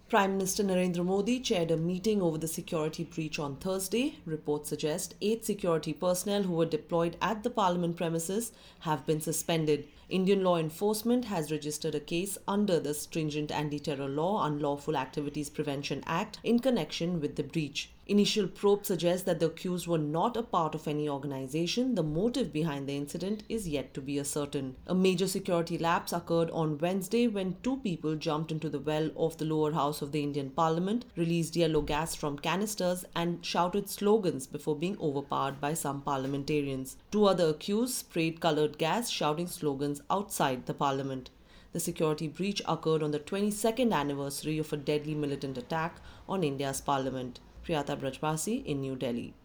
Prime Minister Narendra Modi chaired a meeting over the security breach on Thursday. Reports suggest 8 security personnel who were deployed at the parliament premises have been suspended. Indian law enforcement has registered a case under the stringent Anti-Terror Law Unlawful Activities Prevention Act in connection with the breach. Initial probes suggest that the accused were not a part of any organization. The motive behind the incident is yet to be ascertained. A major security lapse occurred on Wednesday when 2 people jumped into the well of the lower house of the Indian Parliament, released yellow gas from canisters, and shouted slogans before being overpowered by some parliamentarians. 2 other accused sprayed colored gas, shouting slogans outside the Parliament. The security breach occurred on the 22nd anniversary of a deadly militant attack on India's parliament. Priyata Brajbasi in New Delhi.